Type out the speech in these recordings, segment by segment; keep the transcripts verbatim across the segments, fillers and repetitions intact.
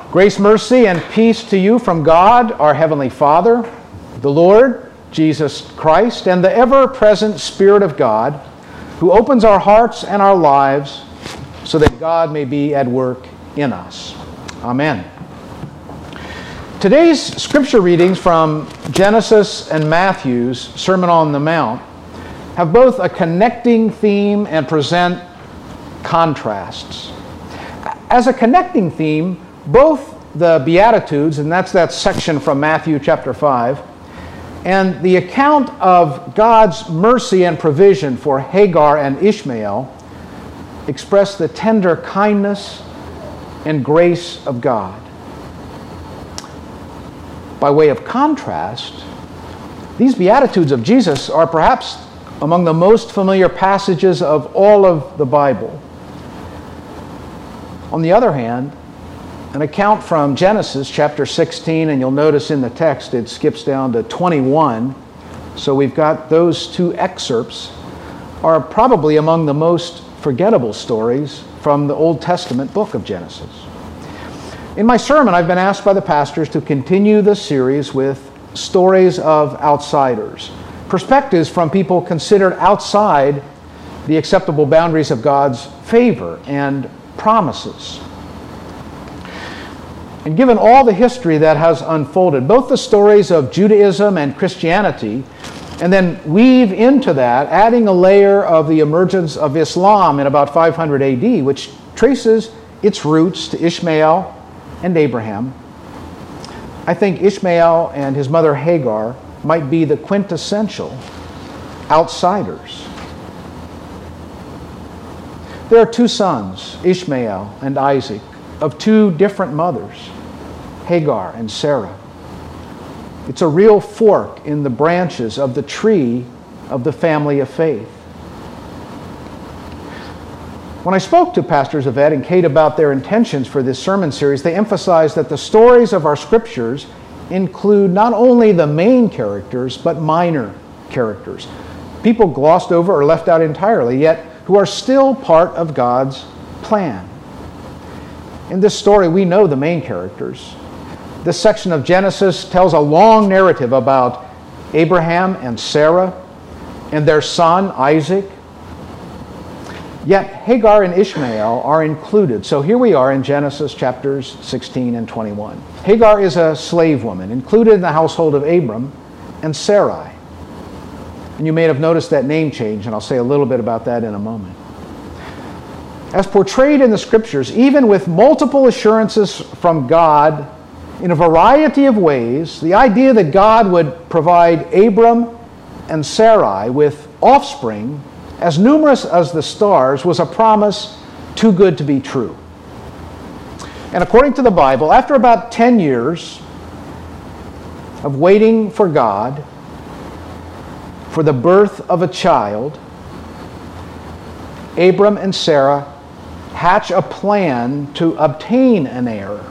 Grace, mercy, and peace to you from God, our Heavenly Father, the Lord Jesus Christ, and the ever-present Spirit of God, who opens our hearts and our lives so that God may be at work in us. Amen. Today's scripture readings from Genesis and Matthew's Sermon on the Mount have both a connecting theme and present contrasts. As a connecting theme, both the Beatitudes, and that's that section from Matthew chapter five, and the account of God's mercy and provision for Hagar and Ishmael express the tender kindness and grace of God. By way of contrast, these Beatitudes of Jesus are perhaps among the most familiar passages of all of the Bible. On the other hand, an account from Genesis chapter sixteen, and you'll notice in the text it skips down to twenty-one, so we've got those two excerpts, are probably among the most forgettable stories from the Old Testament book of Genesis. In my sermon, I've been asked by the pastors to continue the series with stories of outsiders, perspectives from people considered outside the acceptable boundaries of God's favor and promises. And given all the history that has unfolded, both the stories of Judaism and Christianity, and then weave into that, adding a layer of the emergence of Islam in about five hundred A D, which traces its roots to Ishmael and Abraham, I think Ishmael and his mother Hagar might be the quintessential outsiders. There are two sons, Ishmael and Isaac, of two different mothers, Hagar and Sarah. It's a real fork in the branches of the tree of the family of faith. When I spoke to Pastors Yvette and Kate about their intentions for this sermon series, they emphasized that the stories of our scriptures include not only the main characters, but minor characters. People glossed over or left out entirely, yet who are still part of God's plan. In this story, we know the main characters. This section of Genesis tells a long narrative about Abraham and Sarah and their son, Isaac. Yet Hagar and Ishmael are included. So here we are in Genesis chapters sixteen and twenty-one. Hagar is a slave woman, included in the household of Abram and Sarai. And you may have noticed that name change, and I'll say a little bit about that in a moment. As portrayed in the scriptures, even with multiple assurances from God in a variety of ways, the idea that God would provide Abram and Sarai with offspring as numerous as the stars was a promise too good to be true. And according to the Bible, after about ten years of waiting for God for the birth of a child, Abram and Sarah hatch a plan to obtain an heir.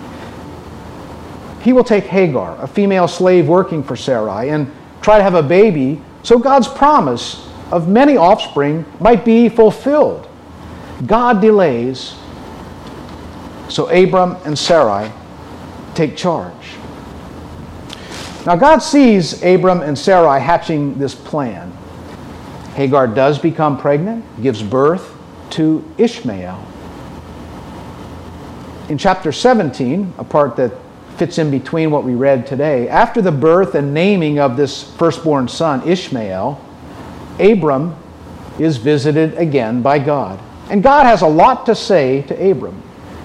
He will take Hagar, a female slave working for Sarai, and try to have a baby so God's promise of many offspring might be fulfilled. God delays, so Abram and Sarai take charge. Now God sees Abram and Sarai hatching this plan. Hagar does become pregnant, gives birth to Ishmael. In chapter seventeen, a part that fits in between what we read today, after the birth and naming of this firstborn son, Ishmael, Abram is visited again by God. And God has a lot to say to Abram.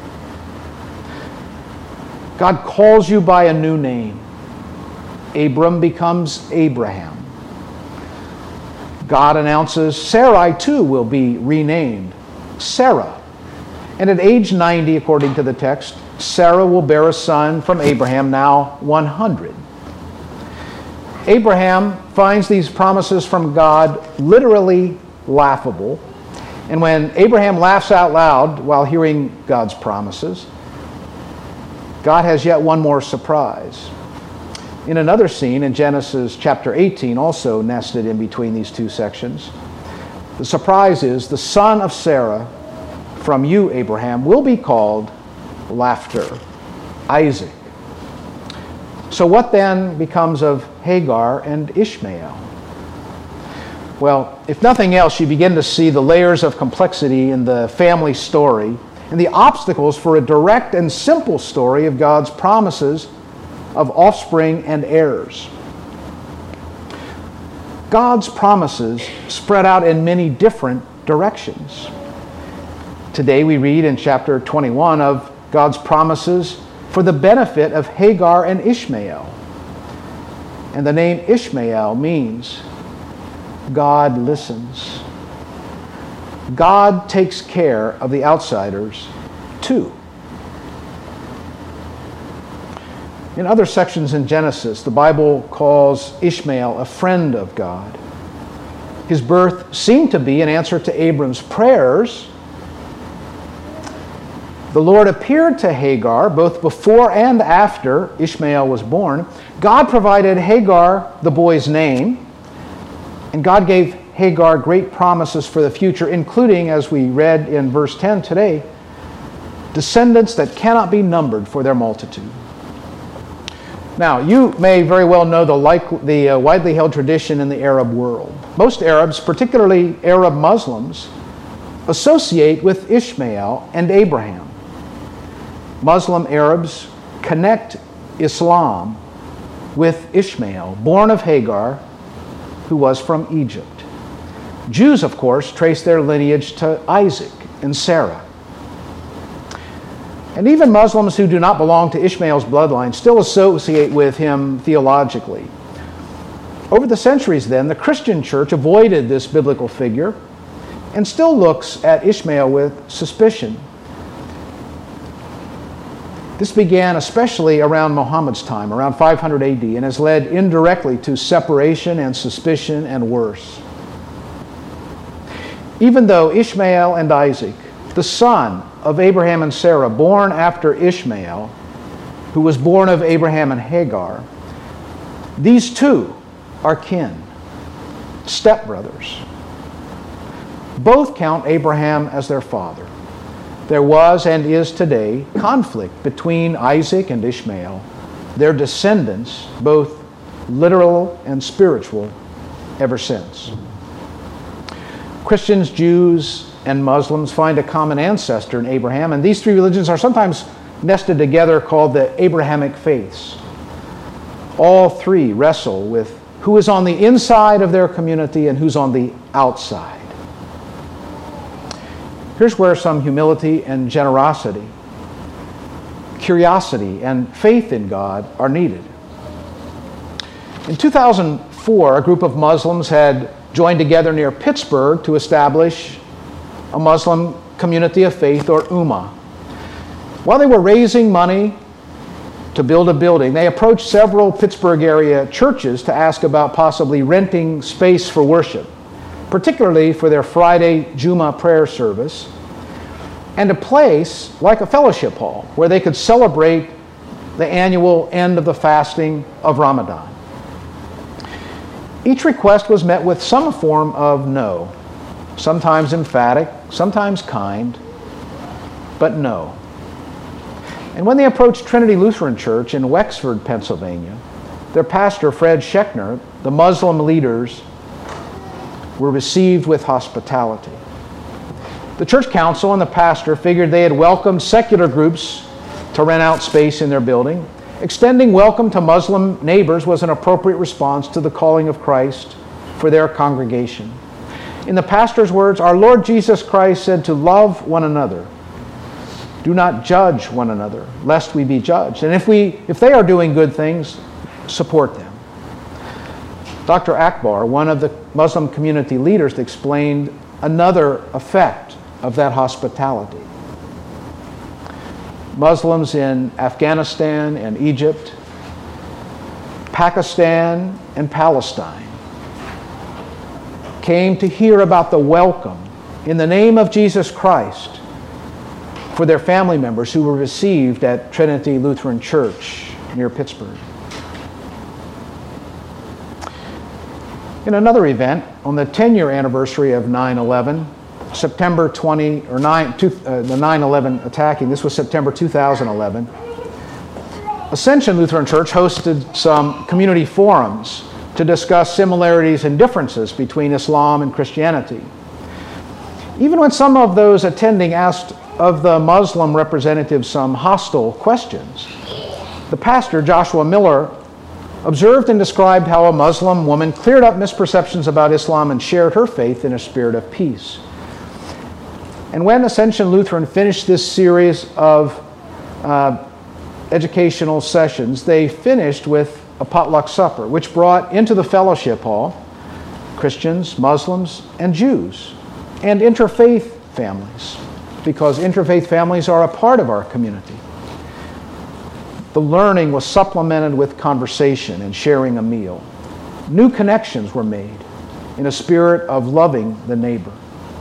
God calls you by a new name. Abram becomes Abraham. God announces Sarai too will be renamed Sarah. And at age ninety, according to the text, Sarah will bear a son from Abraham, now one hundred. Abraham finds these promises from God literally laughable. And when Abraham laughs out loud while hearing God's promises, God has yet one more surprise. In another scene in Genesis chapter eighteen, also nested in between these two sections, the surprise is the son of Sarah from you, Abraham, will be called laughter. Isaac. So what then becomes of Hagar and Ishmael? Well, if nothing else, you begin to see the layers of complexity in the family story and the obstacles for a direct and simple story of God's promises of offspring and heirs. God's promises spread out in many different directions. Today we read in chapter twenty-one of God's promises for the benefit of Hagar and Ishmael. And the name Ishmael means God listens. God takes care of the outsiders too. In other sections in Genesis, the Bible calls Ishmael a friend of God. His birth seemed to be an answer to Abram's prayers. The Lord appeared to Hagar both before and after Ishmael was born. God provided Hagar the boy's name, and God gave Hagar great promises for the future, including, as we read in verse ten today, descendants that cannot be numbered for their multitude. Now, you may very well know the, like, the uh, widely held tradition in the Arab world. Most Arabs, particularly Arab Muslims, associate with Ishmael and Abraham. Muslim Arabs connect Islam with Ishmael, born of Hagar, who was from Egypt. Jews, of course, trace their lineage to Isaac and Sarah. And even Muslims who do not belong to Ishmael's bloodline still associate with him theologically. Over the centuries then, the Christian church avoided this biblical figure and still looks at Ishmael with suspicion. This began especially around Muhammad's time, around five hundred A D, and has led indirectly to separation and suspicion and worse. Even though Ishmael and Isaac, the son of Abraham and Sarah, born after Ishmael, who was born of Abraham and Hagar, these two are kin, stepbrothers. Both count Abraham as their father. There was and is today conflict between Isaac and Ishmael, their descendants, both literal and spiritual, ever since. Christians, Jews, and Muslims find a common ancestor in Abraham, and these three religions are sometimes nested together called the Abrahamic faiths. All three wrestle with who is on the inside of their community and who's on the outside. Here's where some humility and generosity, curiosity and faith in God are needed. In two thousand four, a group of Muslims had joined together near Pittsburgh to establish a Muslim community of faith, or Ummah. While they were raising money to build a building, they approached several Pittsburgh area churches to ask about possibly renting space for worship, particularly for their Friday Jummah prayer service, and a place like a fellowship hall where they could celebrate the annual end of the fasting of Ramadan. Each request was met with some form of no, sometimes emphatic, sometimes kind, but no. And when they approached Trinity Lutheran Church in Wexford, Pennsylvania, their pastor, Fred Schechner, the Muslim leaders were received with hospitality. The church council and the pastor figured they had welcomed secular groups to rent out space in their building. Extending welcome to Muslim neighbors was an appropriate response to the calling of Christ for their congregation. In the pastor's words, our Lord Jesus Christ said to love one another. Do not judge one another, lest we be judged. And if we, if they are doing good things, support them. Doctor Akbar, one of the Muslim community leaders, explained another effect of that hospitality. Muslims in Afghanistan and Egypt, Pakistan and Palestine came to hear about the welcome in the name of Jesus Christ for their family members who were received at Trinity Lutheran Church near Pittsburgh. In another event, on the ten-year anniversary of nine eleven, September twentieth, or nine, two, uh, the nine eleven attacking, this was September two thousand eleven, Ascension Lutheran Church hosted some community forums to discuss similarities and differences between Islam and Christianity. Even when some of those attending asked of the Muslim representatives some hostile questions, the pastor, Joshua Miller, observed and described how a Muslim woman cleared up misperceptions about Islam and shared her faith in a spirit of peace. And when Ascension Lutheran finished this series of uh, educational sessions, they finished with a potluck supper, which brought into the fellowship hall Christians, Muslims, and Jews, and interfaith families, because interfaith families are a part of our community. The learning was supplemented with conversation and sharing a meal. New connections were made in a spirit of loving the neighbor.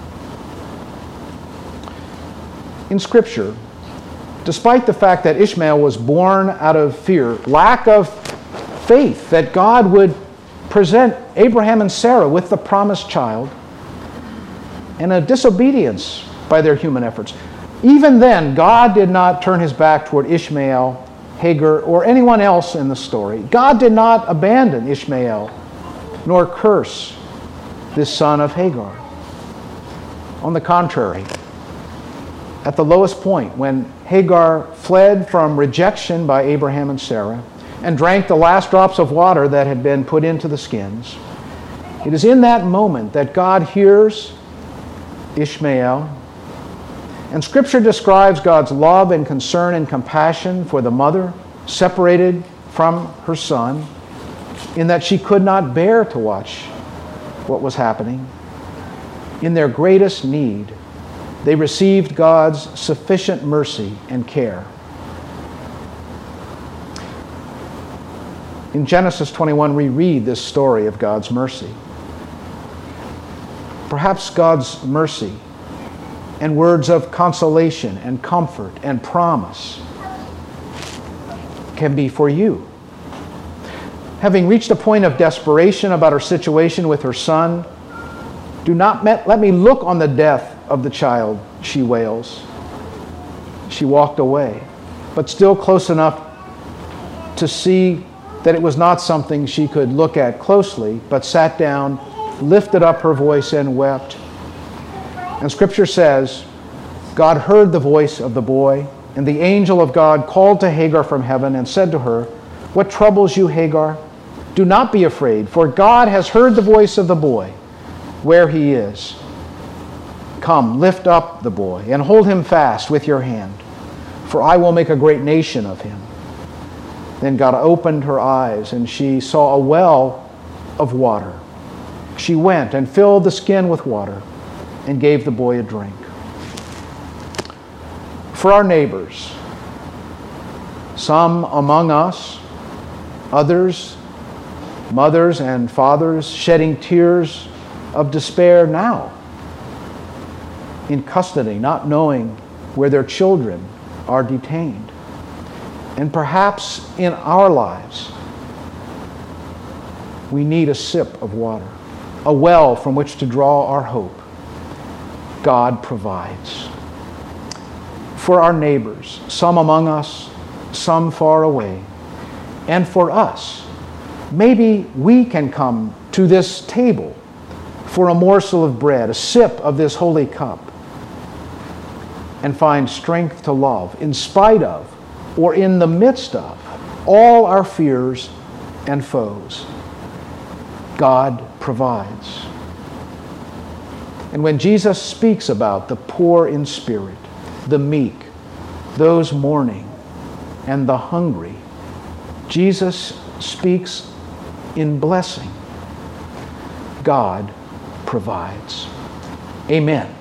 In Scripture, despite the fact that Ishmael was born out of fear, lack of faith that God would present Abraham and Sarah with the promised child, and a disobedience by their human efforts, even then, God did not turn his back toward Ishmael, Hagar, or anyone else in the story. God did not abandon Ishmael, nor curse this son of Hagar. On the contrary, at the lowest point, when Hagar fled from rejection by Abraham and Sarah and drank the last drops of water that had been put into the skins, it is in that moment that God hears Ishmael. And Scripture describes God's love and concern and compassion for the mother separated from her son, in that she could not bear to watch what was happening. In their greatest need, they received God's sufficient mercy and care. In Genesis twenty-one, we read this story of God's mercy. Perhaps God's mercy and words of consolation and comfort and promise can be for you. Having reached a point of desperation about her situation with her son, do not met, let me look on the death of the child, she wails. She walked away, but still close enough to see that it was not something she could look at closely, but sat down, lifted up her voice, and wept. And Scripture says, God heard the voice of the boy, and the angel of God called to Hagar from heaven and said to her, "What troubles you, Hagar? Do not be afraid, for God has heard the voice of the boy where he is. Come, lift up the boy and hold him fast with your hand, for I will make a great nation of him." Then God opened her eyes, and she saw a well of water. She went and filled the skin with water and gave the boy a drink. For our neighbors, some among us, others, mothers and fathers, shedding tears of despair now, in custody, not knowing where their children are detained. And perhaps in our lives, we need a sip of water, a well from which to draw our hope. God provides. For our neighbors, some among us, some far away, and for us, maybe we can come to this table for a morsel of bread, a sip of this holy cup, and find strength to love in spite of or in the midst of all our fears and foes. God provides. And when Jesus speaks about the poor in spirit, the meek, those mourning, and the hungry, Jesus speaks in blessing. God provides. Amen.